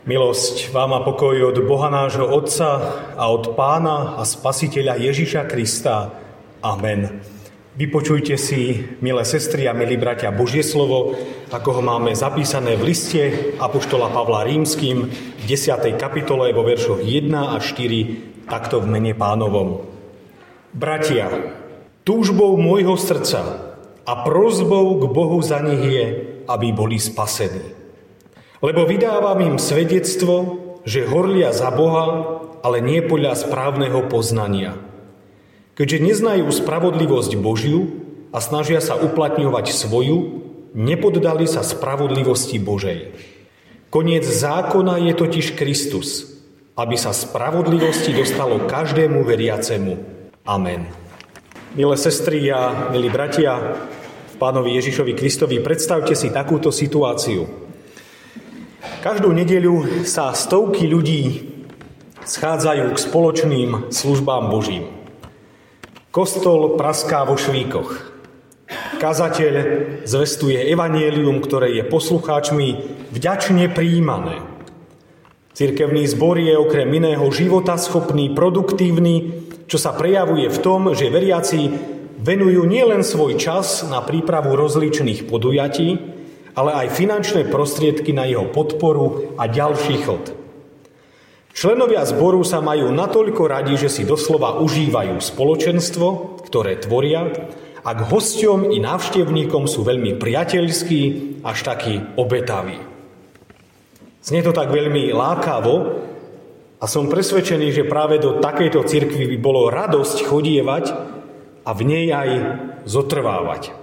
Milosť vám a pokoj od Boha nášho Otca a od Pána a Spasiteľa Ježiša Krista. Amen. Vypočujte si, milé sestry a milí bratia, Božie slovo, ako ho máme zapísané v liste apoštola Pavla Rímskym v 10. kapitole vo veršoch 1 až 4, takto v mene Pánovom. Bratia, túžbou môjho srdca a prosbou k Bohu za nich je, aby boli spasení. Lebo vydávam im svedectvo, že horlia za Boha, ale nie podľa správneho poznania. Keďže neznajú spravodlivosť Božiu a snažia sa uplatňovať svoju, nepoddali sa spravodlivosti Božej. Koniec zákona je totiž Kristus, aby sa spravodlivosti dostalo každému veriacemu. Amen. Milé sestry a milí bratia, v Pánovi Ježišovi Kristovi, predstavte si takúto situáciu. Každú nedeľu sa stovky ľudí schádzajú k spoločným službám Božím. Kostol praská vo švíkoch. Kazateľ zvestuje evanjelium, ktoré je poslucháčmi vďačne prijímané. Cirkevný zbor je okrem iného životaschopný, produktívny, čo sa prejavuje v tom, že veriaci venujú nielen svoj čas na prípravu rozličných podujatí, ale aj finančné prostriedky na jeho podporu a ďalší chod. Členovia zboru sa majú natoľko radi, že si doslova užívajú spoločenstvo, ktoré tvoria, a k hosťom i návštevníkom sú veľmi priateľskí, až takí obetaví. Znie to tak veľmi lákavo a som presvedčený, že práve do takejto cirkvi by bolo radosť chodievať a v nej aj zotrvávať.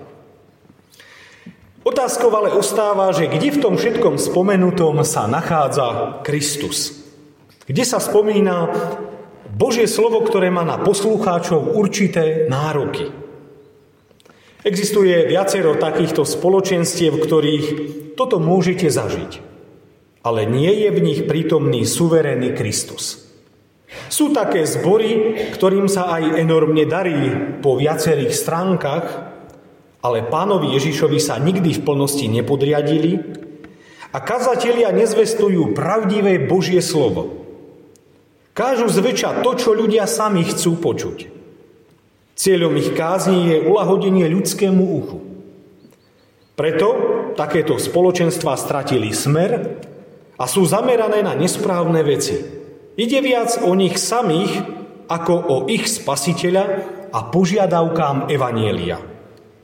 Otázkou ale ostáva, že kde v tom všetkom spomenutom sa nachádza Kristus? Kde sa spomína Božie slovo, ktoré má na poslucháčov určité nároky? Existuje viacero takýchto spoločenstiev, v ktorých toto môžete zažiť. Ale nie je v nich prítomný suverénny Kristus. Sú také zbory, ktorým sa aj enormne darí po viacerých stránkach, ale Pánovi Ježišovi sa nikdy v plnosti nepodriadili a kazatelia nezvestujú pravdivé Božie slovo. Kážu zväčša to, čo ľudia sami chcú počuť. Cieľom ich kázni je uľahodenie ľudskému uchu. Preto takéto spoločenstvá stratili smer a sú zamerané na nesprávne veci. Ide viac o nich samých, ako o ich Spasiteľa a požiadavkám evanjelia.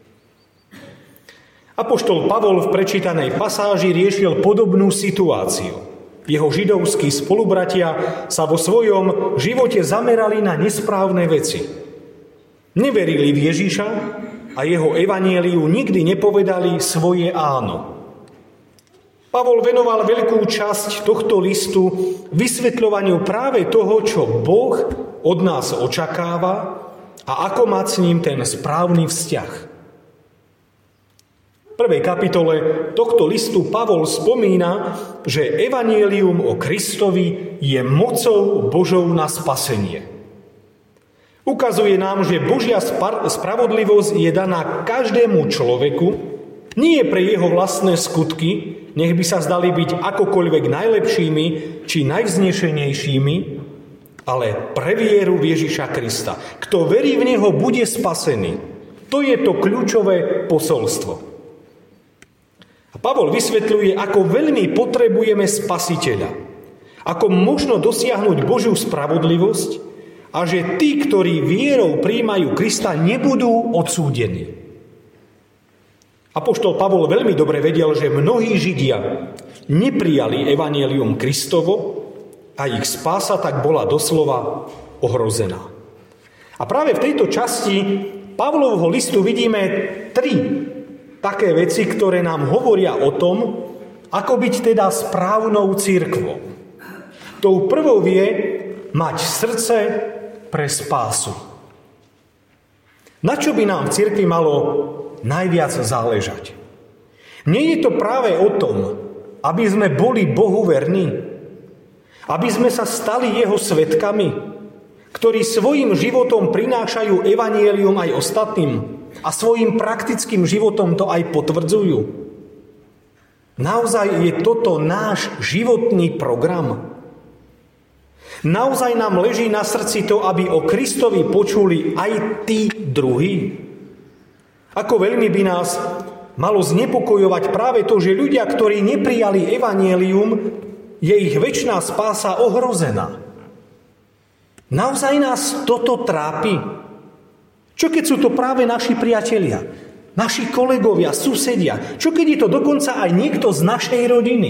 Apoštol Pavol v prečítanej pasáži riešil podobnú situáciu. Jeho židovskí spolubratia sa vo svojom živote zamerali na nesprávne veci. Neverili v Ježiša a jeho evanjeliu nikdy nepovedali svoje áno. Pavol venoval veľkú časť tohto listu vysvetľovaniu práve toho, čo Boh od nás očakáva a ako mať s ním ten správny vzťah. V prvej kapitole tohto listu Pavol spomína, že evanjelium o Kristovi je mocou Božou na spasenie. Ukazuje nám, že Božia spravodlivosť je daná každému človeku, nie pre jeho vlastné skutky, nech by sa zdali byť akokoľvek najlepšími či najvznešenejšími, ale pre vieru v Ježiša Krista. Kto verí v Neho, bude spasený. To je to kľúčové posolstvo. A Pavol vysvetľuje, ako veľmi potrebujeme Spasiteľa, ako možno dosiahnuť Božiu spravodlivosť a že tí, ktorí vierou prijímajú Krista, nebudú odsúdení. Apoštol Pavol veľmi dobre vedel, že mnohí Židia neprijali evanjelium Kristovo a ich spása tak bola doslova ohrozená. A práve v tejto časti Pavlovho listu vidíme tri také veci, ktoré nám hovoria o tom, ako byť teda správnou cirkvou. Tou prvou je mať srdce pre spásu. Na čo by nám v cirkvi malo najviac záležať? Nie je to práve o tom, aby sme boli Bohu verní, aby sme sa stali jeho svedkami, ktorí svojim životom prinášajú evanjelium aj ostatným, a svojim praktickým životom to aj potvrdzujú. Naozaj je toto náš životný program? Naozaj nám leží na srdci to, aby o Kristovi počuli aj tí druhí? Ako veľmi by nás malo znepokojovať práve to, že ľudia, ktorí neprijali evanjelium, je ich večná spása ohrozená. Naozaj nás toto trápi? Čo keď sú to práve naši priatelia, naši kolegovia, susedia? Čo keď je to dokonca aj niekto z našej rodiny?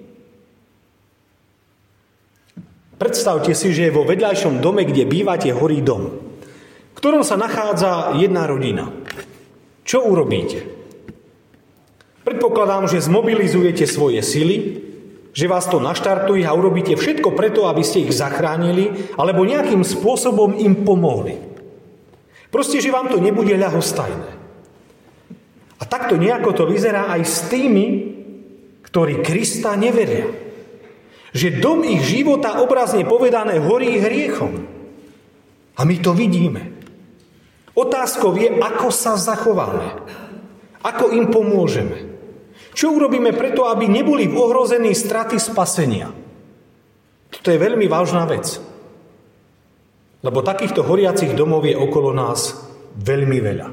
Predstavte si, že vo vedľajšom dome, kde bývate, horí dom, v ktorom sa nachádza jedna rodina. Čo urobíte? Predpokladám, že zmobilizujete svoje sily, že vás to naštartuje a urobíte všetko preto, aby ste ich zachránili alebo nejakým spôsobom im pomohli. Proste, že vám to nebude ľahostajné. A takto nejako to vyzerá aj s tými, ktorí Krista neveria. Že dom ich života, obrazne povedané, horí hriechom. A my to vidíme. Otázkou je, ako sa zachováme. Ako im pomôžeme. Čo urobíme preto, aby neboli v ohrození straty spasenia. Toto je veľmi vážna vec. Lebo takýchto horiacich domov je okolo nás veľmi veľa.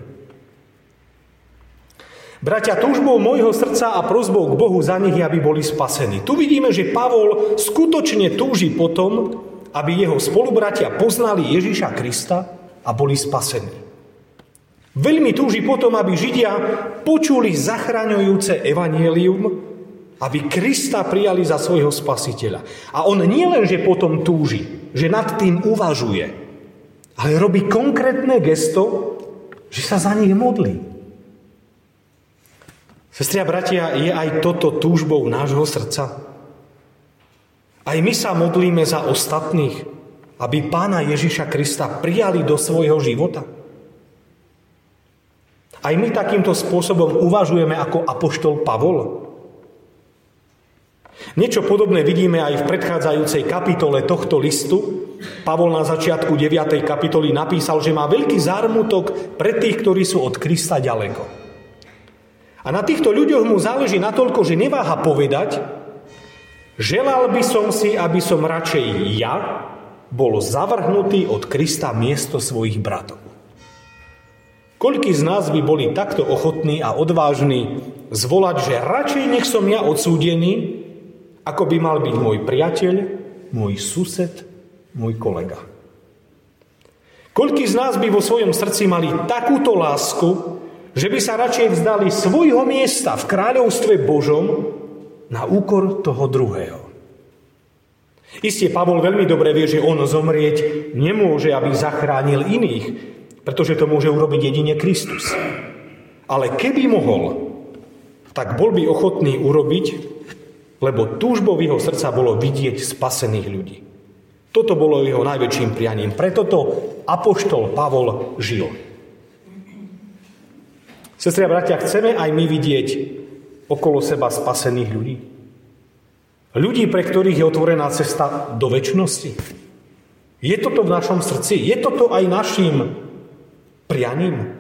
Bratia, túžbou môjho srdca a prosbou k Bohu za nich, aby boli spasení. Tu vidíme, že Pavol skutočne túži potom, aby jeho spolubratia poznali Ježiša Krista a boli spasení. Veľmi túži potom, aby Židia počuli zachraňujúce evanjelium, aby Krista prijali za svojho spasiteľa. A on nie len, že potom túži, že nad tým uvažuje, ale robí konkrétne gesto, že sa za nich modlí. Sestri a bratia, je aj toto túžbou nášho srdca? Aj my sa modlíme za ostatných, aby Pána Ježiša Krista prijali do svojho života? Aj my takýmto spôsobom uvažujeme ako apoštol Pavol? Niečo podobné vidíme aj v predchádzajúcej kapitole tohto listu. Pavol na začiatku 9. kapitoly napísal, že má veľký zármutok pre tých, ktorí sú od Krista ďaleko. A na týchto ľuďoch mu záleží natoľko, že neváha povedať, želal by som si, aby som radšej ja bol zavrhnutý od Krista miesto svojich bratov. Koľký z nás by boli takto ochotní a odvážni zvolať, že radšej nech som ja odsúdený, ako by mal byť môj priateľ, môj sused, môj kolega. Koľký z nás by vo svojom srdci mali takúto lásku, že by sa radšej vzdali svojho miesta v kráľovstve Božom na úkor toho druhého. Isté, Pavol veľmi dobre vie, že on zomrieť nemôže, aby zachránil iných, pretože to môže urobiť jedine Kristus. Ale keby mohol, tak bol by ochotný urobiť, lebo túžbou jeho srdca bolo vidieť spasených ľudí. Toto bolo jeho najväčším prianím. Preto to apoštol Pavol žil. Sestri a bratia, chceme aj my vidieť okolo seba spasených ľudí? Ľudí, pre ktorých je otvorená cesta do večnosti? Je toto v našom srdci? Je toto aj našim prianím?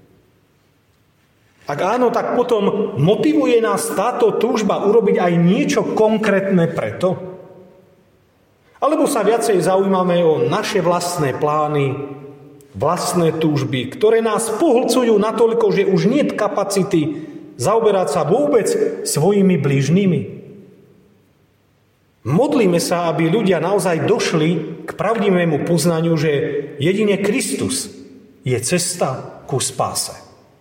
Ak áno, tak potom motivuje nás táto túžba urobiť aj niečo konkrétne preto? Alebo sa viacej zaujímame o naše vlastné plány, vlastné túžby, ktoré nás pohlcujú natoľko, že už nie je kapacity zaoberať sa vôbec svojimi bližnými. Modlíme sa, aby ľudia naozaj došli k pravdivému poznaniu, že jedine Kristus je cesta ku spáse.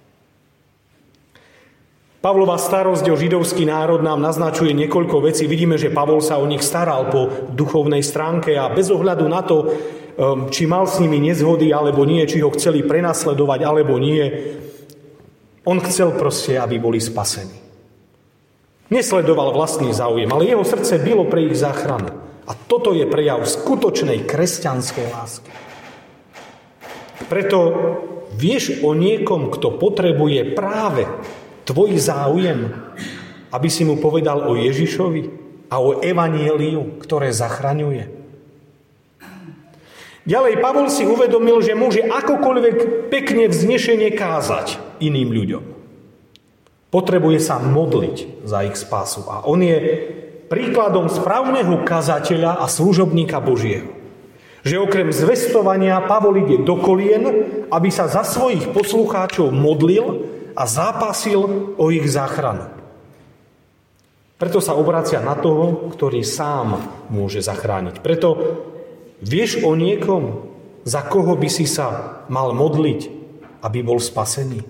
Pavlova starosť o židovský národ nám naznačuje niekoľko vecí. Vidíme, že Pavol sa o nich staral po duchovnej stránke a bez ohľadu na to, či mal s nimi nezhody alebo nie, či ho chceli prenasledovať alebo nie, on chcel proste, aby boli spasení. Nesledoval vlastný záujem, ale jeho srdce bylo pre ich záchranu. A toto je prejav skutočnej kresťanskej lásky. Preto vieš o niekom, kto potrebuje práve tvoj záujem, aby si mu povedal o Ježišovi a o evanjeliu, ktoré zachraňuje. Ďalej Pavol si uvedomil, že môže akokoľvek pekne vznešene kázať iným ľuďom. Potrebuje sa modliť za ich spásu. A on je príkladom správneho kazateľa a služobníka Božieho. Že okrem zvestovania Pavol ide do kolien, aby sa za svojich poslucháčov modlil a zápasil o ich záchranu. Preto sa obracia na toho, ktorý sám môže zachrániť. Preto vieš o niekom, za koho by si sa mal modliť, aby bol spasený.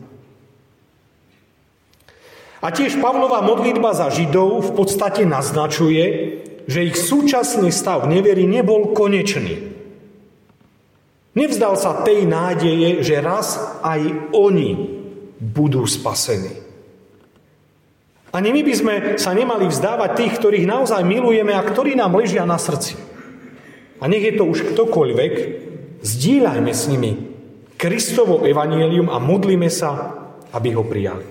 A tiež Pavlova modlitba za Židov v podstate naznačuje, že ich súčasný stav nevery nebol konečný. Nevzdal sa tej nádeje, že raz aj oni budú spasení. Ani my by sme sa nemali vzdávať tých, ktorých naozaj milujeme a ktorí nám ležia na srdci. A nech je to už ktokoľvek, zdieľajme s nimi Kristovo evanjelium a modlíme sa, aby ho prijali.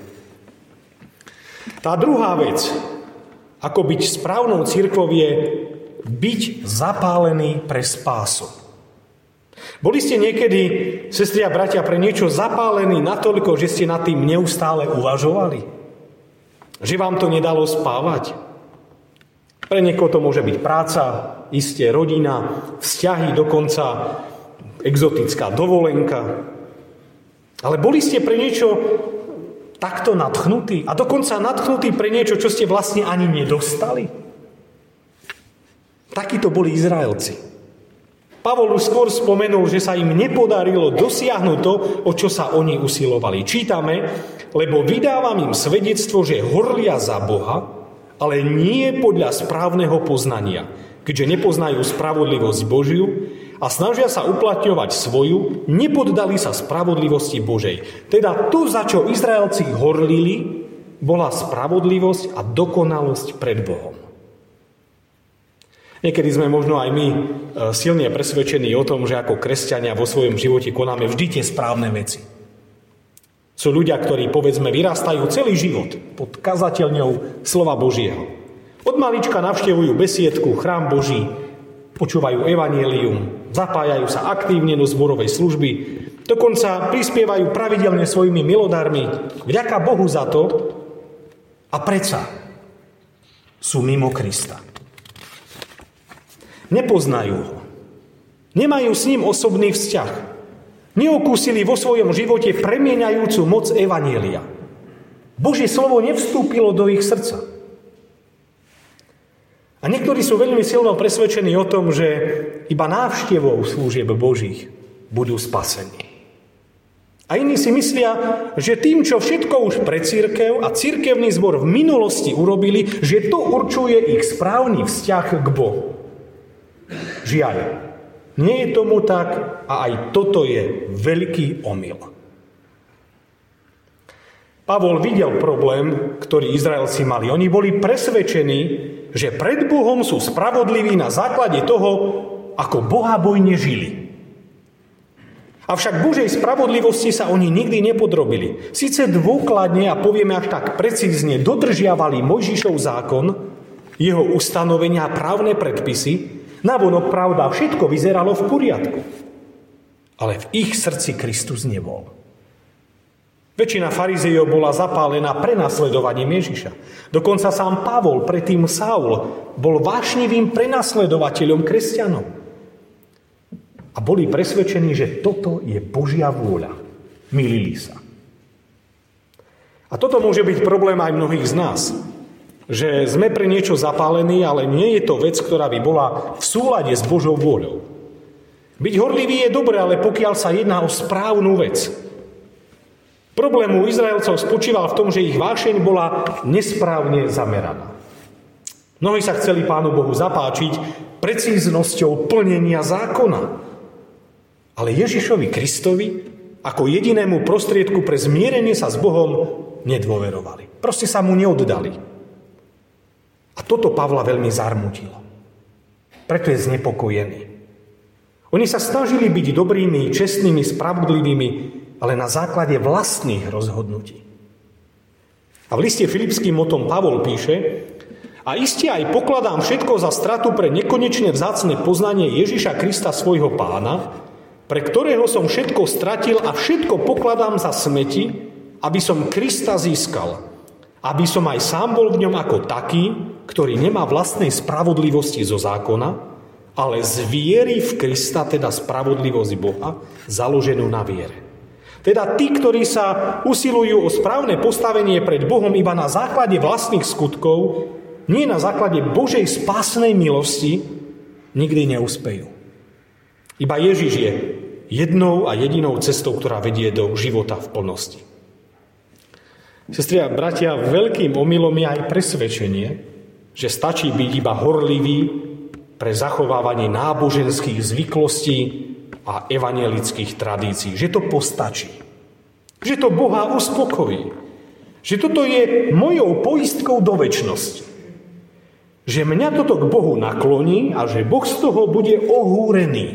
Tá druhá vec, ako byť správnou cirkvou, je byť zapálený pre spásu. Boli ste niekedy, sestri a bratia, pre niečo zapálení natoľko, že ste nad tým neustále uvažovali? Že vám to nedalo spávať? Pre niekoho to môže byť práca, isté rodina, vzťahy, dokonca exotická dovolenka. Ale boli ste pre niečo takto nadchnutí? A dokonca nadchnutí pre niečo, čo ste vlastne ani nedostali? Takí to boli Izraelci. Pavol už skôr spomenul, že sa im nepodarilo dosiahnuť to, o čo sa oni usilovali. Čítame, lebo vydávam im svedectvo, že horlia za Boha, ale nie podľa správneho poznania, keďže nepoznajú spravodlivosť Božiu a snažia sa uplatňovať svoju, nepoddali sa spravodlivosti Božej. Teda to, za čo Izraelci horlili, bola spravodlivosť a dokonalosť pred Bohom. Niekedy sme možno aj my silne presvedčení o tom, že ako kresťania vo svojom živote konáme vždy tie správne veci. Sú ľudia, ktorí, povedzme, vyrastajú celý život pod kazateľňou slova Božieho. Od malička navštevujú besiedku, chrám Boží, počúvajú evanjelium, zapájajú sa aktívne do zborovej služby, dokonca prispievajú pravidelne svojimi milodármi. Vďaka Bohu za to a predsa sú mimo Krista. Nepoznajú ho. Nemajú s ním osobný vzťah. Neokúsili vo svojom živote premieňajúcu moc evanjelia. Božie slovo nevstúpilo do ich srdca. A niektorí sú veľmi silno presvedčení o tom, že iba návštevou služieb Božích budú spasení. A iní si myslia, že tým, čo všetko už pre cirkev a cirkevný zbor v minulosti urobili, že to určuje ich správny vzťah k Bohu. Žiaľ, nie je tomu tak a aj toto je veľký omyl. Pavol videl problém, ktorý Izraelci mali. Oni boli presvedčení, že pred Bohom sú spravodliví na základe toho, ako bohabojne žili. Avšak Božej spravodlivosti sa oni nikdy nepodrobili. Sice dôkladne a povieme až tak precízne dodržiavali Mojžišov zákon, jeho ustanovenia a právne predpisy. Navonok, pravda, všetko vyzeralo v poriadku. Ale v ich srdci Kristus nebol. Väčšina farizejov bola zapálená prenasledovaním Ježiša. Dokonca sám Pavol, predtým Saul, bol vášnivým prenasledovateľom kresťanov. A boli presvedčení, že toto je Božia vôľa. Mýlili sa. A toto môže byť problém aj mnohých z nás. Že sme pre niečo zapálení, ale nie je to vec, ktorá by bola v súlade s Božou vôľou. Byť horlivý je dobré, ale pokiaľ sa jedná o správnu vec. Problém u Izraelcov spočíval v tom, že ich vášeň bola nesprávne zameraná. Mnohí sa chceli Pánu Bohu zapáčiť precíznosťou plnenia zákona. Ale Ježišovi Kristovi ako jedinému prostriedku pre zmierenie sa s Bohom nedôverovali. Proste sa mu neoddali. A toto Pavla veľmi zarmútilo. Preto je znepokojený. Oni sa snažili byť dobrými, čestnými, spravodlivými, ale na základe vlastných rozhodnutí. A v liste Filipským o tom Pavol píše: a iste aj pokladám všetko za stratu pre nekonečne vzácne poznanie Ježiša Krista svojho Pána, pre ktorého som všetko stratil a všetko pokladám za smeti, aby som Krista získal aby som aj sám bol v ňom ako taký, ktorý nemá vlastnej spravodlivosti zo zákona, ale z viery v Krista, teda spravodlivosť Boha, založenú na viere. Teda tí, ktorí sa usilujú o správne postavenie pred Bohom iba na základe vlastných skutkov, nie na základe Božej spásnej milosti, nikdy neúspejú. Iba Ježiš je jednou a jedinou cestou, ktorá vedie do života v plnosti. Sestri a bratia, veľkým omylom je aj presvedčenie, že stačí byť iba horlivý pre zachovávanie náboženských zvyklostí a evanjelických tradícií. Že to postačí. Že to Boha uspokojí. Že toto je mojou poistkou do večnosti. Že mňa toto k Bohu nakloní a že Boh z toho bude ohúrený.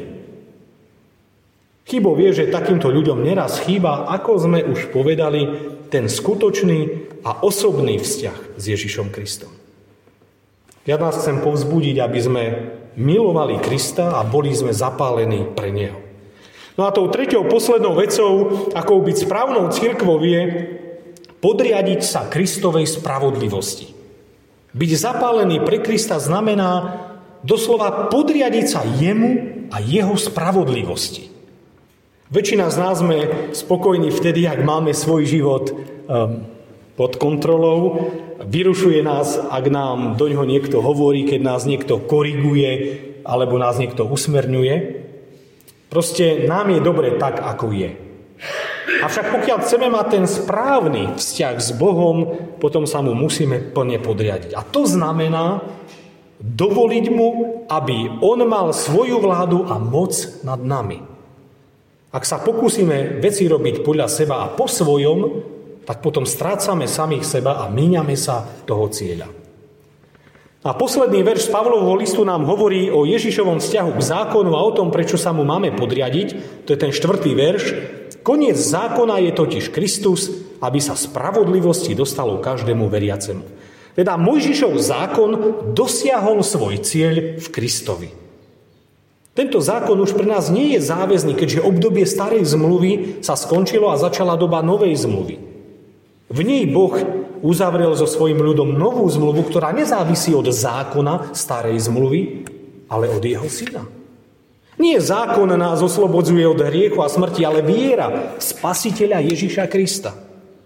Chybou je, že takýmto ľuďom neraz chýba, ako sme už povedali, ten skutočný a osobný vzťah s Ježišom Kristom. Ja nás chcem povzbudiť, aby sme milovali Krista a boli sme zapálení pre Neho. No a tou treťou poslednou vecou, akou byť správnou cirkvou, je podriadiť sa Kristovej spravodlivosti. Byť zapálený pre Krista znamená doslova podriadiť sa jemu a jeho spravodlivosti. Väčšina z nás sme spokojní vtedy, ak máme svoj život pod kontrolou. Vyrušuje nás, ak nám do ňoho niekto hovorí, keď nás niekto koriguje alebo nás niekto usmerňuje. Proste nám je dobre tak, ako je. Avšak pokiaľ chceme mať ten správny vzťah s Bohom, potom sa mu musíme plne podriadiť. A to znamená dovoliť mu, aby on mal svoju vládu a moc nad nami. Ak sa pokúsime veci robiť podľa seba a po svojom, tak potom strácame samých seba a míňame sa toho cieľa. A posledný verš z Pavlovho listu nám hovorí o Ježišovom vzťahu k zákonu a o tom, prečo sa mu máme podriadiť. To je ten 4. verš. Koniec zákona je totiž Kristus, aby sa spravodlivosti dostalo každému veriacemu. Teda Mojžišov zákon dosiahol svoj cieľ v Kristovi. Tento zákon už pre nás nie je záväzný, keďže obdobie starej zmluvy sa skončilo a začala doba novej zmluvy. V nej Boh uzavrel so svojím ľudom novú zmluvu, ktorá nezávisí od zákona starej zmluvy, ale od jeho syna. Nie zákon nás oslobodzuje od hriechu a smrti, ale viera v Spasiteľa Ježiša Krista.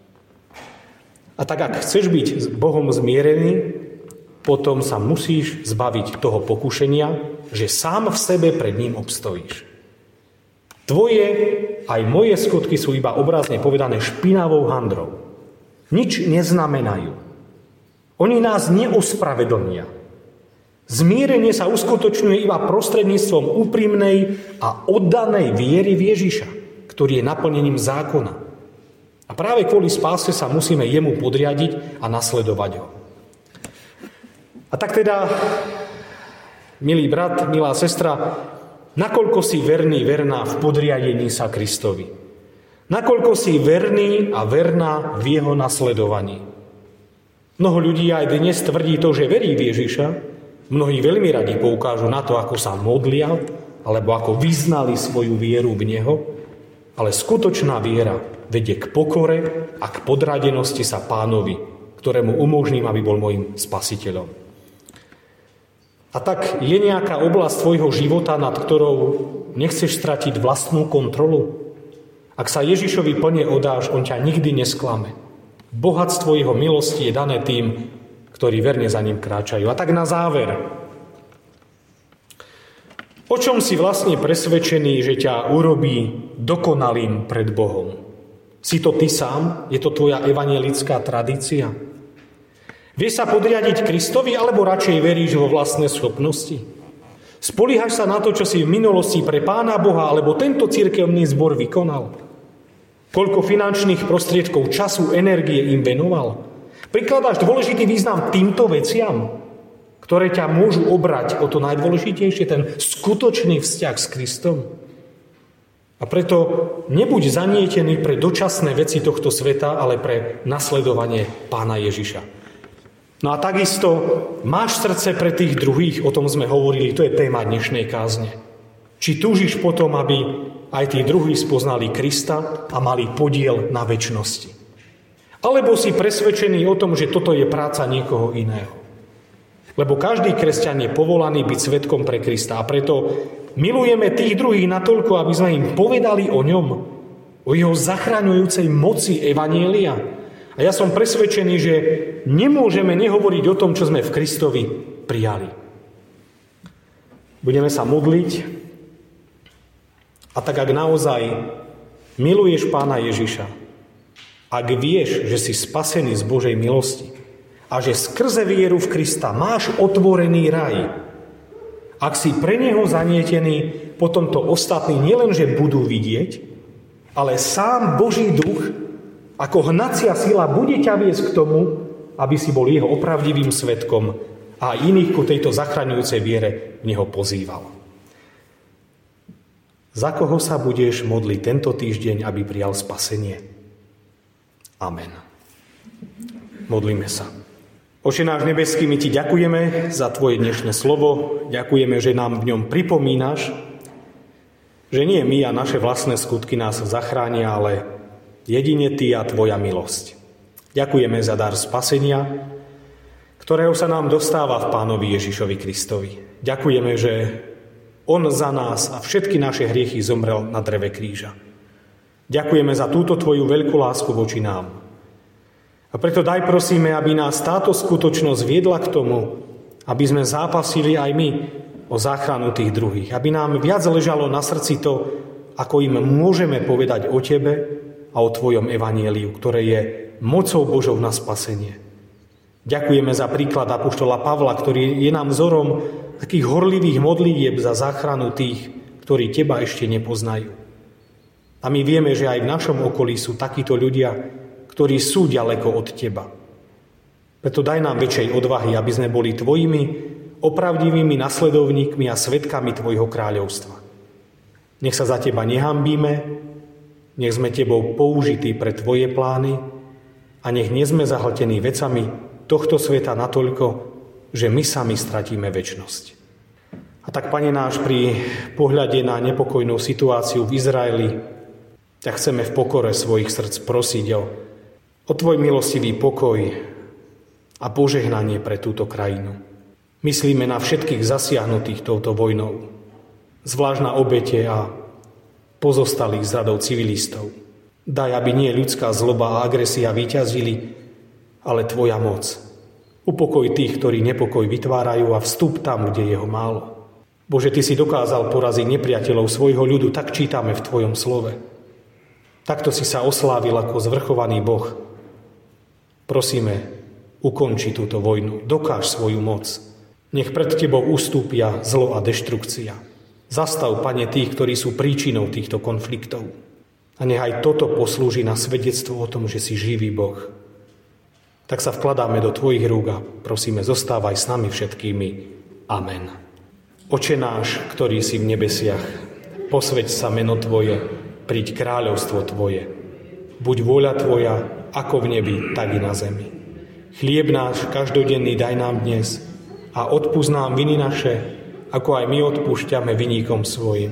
A tak, ak chceš byť s Bohom zmierený, potom sa musíš zbaviť toho pokušenia, že sám v sebe pred ním obstojíš. Tvoje aj moje skutky sú iba obrazne povedané špinavou handrou. Nič neznamenajú. Oni nás neospravedlnia. Zmierenie sa uskutočňuje iba prostredníctvom úprimnej a oddanej viery v Ježiša, ktorý je naplnením zákona. A práve kvôli spáse sa musíme jemu podriadiť a nasledovať ho. A tak teda, milý brat, milá sestra, nakoľko si verný, verná v podriadení sa Kristovi? Nakoľko si verný a verná v jeho nasledovaní? Mnoho ľudí aj dnes tvrdí to, že verí v Ježiša. Mnohí veľmi radi poukážu na to, ako sa modlia, alebo ako vyznali svoju vieru v Neho. Ale skutočná viera vedie k pokore a k podradenosti sa Pánovi, ktorému umožním, aby bol môjim spasiteľom. A tak je nejaká oblasť tvojho života, nad ktorou nechceš stratiť vlastnú kontrolu? Ak sa Ježišovi plne oddáš, on ťa nikdy nesklame. Bohatstvo jeho milosti je dané tým, ktorí verne za ním kráčajú. A tak na záver. O čom si vlastne presvedčený, že ťa urobí dokonalým pred Bohom? Si to ty sám? Je to tvoja evanjelická tradícia? Vieš sa podriadiť Kristovi, alebo radšej veríš vo vlastné schopnosti? Spoliehaš sa na to, čo si v minulosti pre Pána Boha alebo tento cirkevný zbor vykonal? Koľko finančných prostriedkov, času, energie im venoval? Prikladáš dôležitý význam týmto veciam, ktoré ťa môžu obrať o to najdôležitejšie, ten skutočný vzťah s Kristom? A preto nebuď zanietený pre dočasné veci tohto sveta, ale pre nasledovanie Pána Ježiša. No a takisto máš srdce pre tých druhých, o tom sme hovorili, to je téma dnešnej kázne. Či túžiš potom, aby aj tí druhí spoznali Krista a mali podiel na večnosti. Alebo si presvedčený o tom, že toto je práca niekoho iného. Lebo každý kresťan je povolaný byť svedkom pre Krista a preto milujeme tých druhých natoľko, aby sme im povedali o ňom, o jeho zachraňujúcej moci evanjelia. A ja som presvedčený, že nemôžeme nehovoriť o tom, čo sme v Kristovi prijali. Budeme sa modliť a tak, ak naozaj miluješ Pána Ježiša, ak vieš, že si spasený z Božej milosti a že skrze vieru v Krista máš otvorený raj, ak si pre neho zanietený, potom to ostatní nielenže budú vidieť, ale sám Boží duch ako hnacia sila bude ťa viesť k tomu, aby si bol jeho opravdivým svedkom a iných ku tejto zachraňujúcej viere v neho pozýval. Za koho sa budeš modliť tento týždeň, aby prijal spasenie? Amen. Modlíme sa. Oče náš nebeský, my ti ďakujeme za tvoje dnešné slovo. Ďakujeme, že nám v ňom pripomínaš, že nie my a naše vlastné skutky nás zachránia, ale jedine ty a tvoja milosť. Ďakujeme za dar spasenia, ktorého sa nám dostáva v Pánovi Ježišovi Kristovi. Ďakujeme, že on za nás a všetky naše hriechy zomrel na dreve kríža. Ďakujeme za túto tvoju veľkú lásku voči nám. A preto daj prosíme, aby nás táto skutočnosť viedla k tomu, aby sme zápasili aj my o záchranu tých druhých. Aby nám viac ležalo na srdci to, ako im môžeme povedať o tebe a o tvojom evanjeliu, ktoré je mocou Božou na spasenie. Ďakujeme za príklad apoštola Pavla, ktorý je nám vzorom takých horlivých modlitieb za záchranu tých, ktorí teba ešte nepoznajú. A my vieme, že aj v našom okolí sú takíto ľudia, ktorí sú ďaleko od teba. Preto daj nám väčšej odvahy, aby sme boli tvojimi opravdivými nasledovníkmi a svedkami tvojho kráľovstva. Nech sa za teba nehanbíme, nech sme tebou použití pre tvoje plány a nech nie sme zahltení vecami tohto sveta natoľko, že my sami stratíme večnosť. A tak, Pane náš, pri pohľade na nepokojnú situáciu v Izraeli, tak chceme v pokore svojich srdc prosiť o tvoj milostivý pokoj a požehnanie pre túto krajinu. Myslíme na všetkých zasiahnutých touto vojnou, zvlášť na obete a pozostalých z radov civilistov. Daj, aby nie ľudská zloba a agresia víťazili, ale tvoja moc. Upokoj tých, ktorí nepokoj vytvárajú a vstup tam, kde je ho málo. Bože, ty si dokázal poraziť nepriateľov svojho ľudu, tak čítame v tvojom slove. Takto si sa oslávil ako zvrchovaný Boh. Prosíme, ukonči túto vojnu, dokáž svoju moc. Nech pred tebou ustúpia zlo a deštrukcia. Zastav, Pane, tých, ktorí sú príčinou týchto konfliktov. A nech aj toto poslúži na svedectvo o tom, že si živý Boh. Tak sa vkladáme do tvojich rúk a prosíme, zostávaj s nami všetkými. Amen. Oče náš, ktorý si v nebesiach, posväť sa meno tvoje, príď kráľovstvo tvoje. Buď vôľa tvoja, ako v nebi, tak i na zemi. Chlieb náš každodenný daj nám dnes a odpusť nám viny naše, ako aj my odpúšťame viníkom svojim.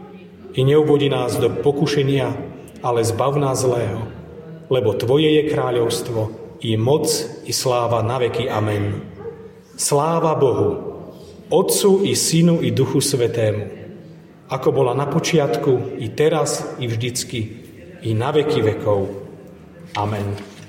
I neuvodi nás do pokušenia, ale zbav nás zlého, lebo tvoje je kráľovstvo, i moc, i sláva na veky. Amen. Sláva Bohu, Otcu i Synu i Duchu Svätému, ako bola na počiatku, i teraz, i vždycky, i na veky vekov. Amen.